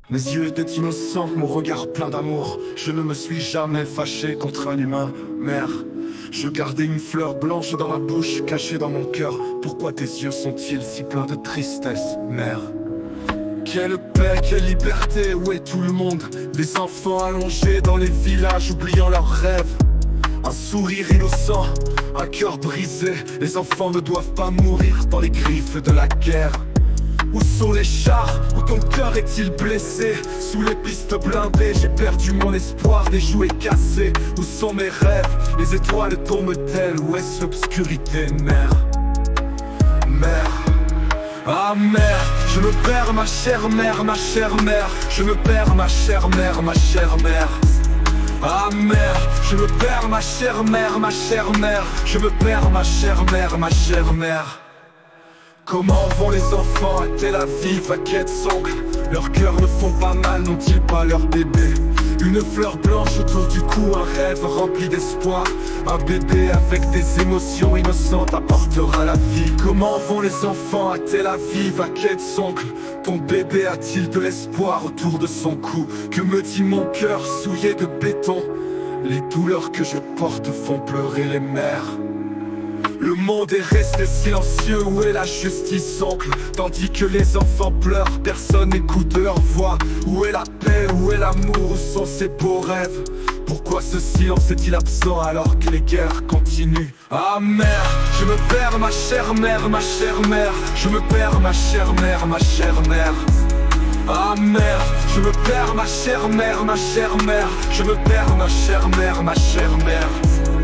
Mes yeux étaient innocents, mon regard plein d'amour. Je ne me suis jamais fâché contre un humain, mère. Je gardais une fleur blanche dans ma bouche, cachée dans mon cœur. Pourquoi tes yeux sont-ils si pleins de tristesse, mère? Quelle paix, quelle liberté, où est tout le monde? Des enfants allongés dans les villages, oubliant leurs rêves. Un sourire innocent, un cœur brisé. Les enfants ne doivent pas mourir dans les griffes de la guerre. Où sont les chars? Où ton cœur est-il blessé? Sous les pistes blindées, j'ai perdu mon espoir, des jouets cassés. Où sont mes rêves? Les étoiles tombent-elles? Où est-ce l'obscurité, mère? Mère. Ah mère, je me perds ma chère mère, ma chère mère. Je me perds ma chère mère, ma chère mère. Ah mère, je me perds ma chère mère, ma chère mère. Je me perds ma chère mère, ma chère mère. Comment vont les enfants à Tel Aviv, à Quetzongle? Leurs cœurs ne font pas mal, n'ont-ils pas leur bébé? Une fleur blanche autour du cou, un rêve rempli d'espoir. Un bébé avec des émotions innocentes apportera la vie. Comment vont les enfants à Tel Aviv, à Quetzongle? Ton bébé a-t-il de l'espoir autour de son cou? Que me dit mon cœur souillé de béton? Les douleurs que je porte font pleurer les mères. Le monde est resté silencieux, où est la justice, oncle? Tandis que les enfants pleurent, personne n'écoute leur voix. Où est la paix, où est l'amour, où sont ces beaux rêves? Pourquoi ce silence est-il absent alors que les guerres continuent? Ah mère, je me perds ma chère mère, ma chère mère. Je me perds ma chère mère, ma chère mère. Ah mère, je me perds ma chère mère, ma chère mère. Je me perds ma chère mère, ma chère mère.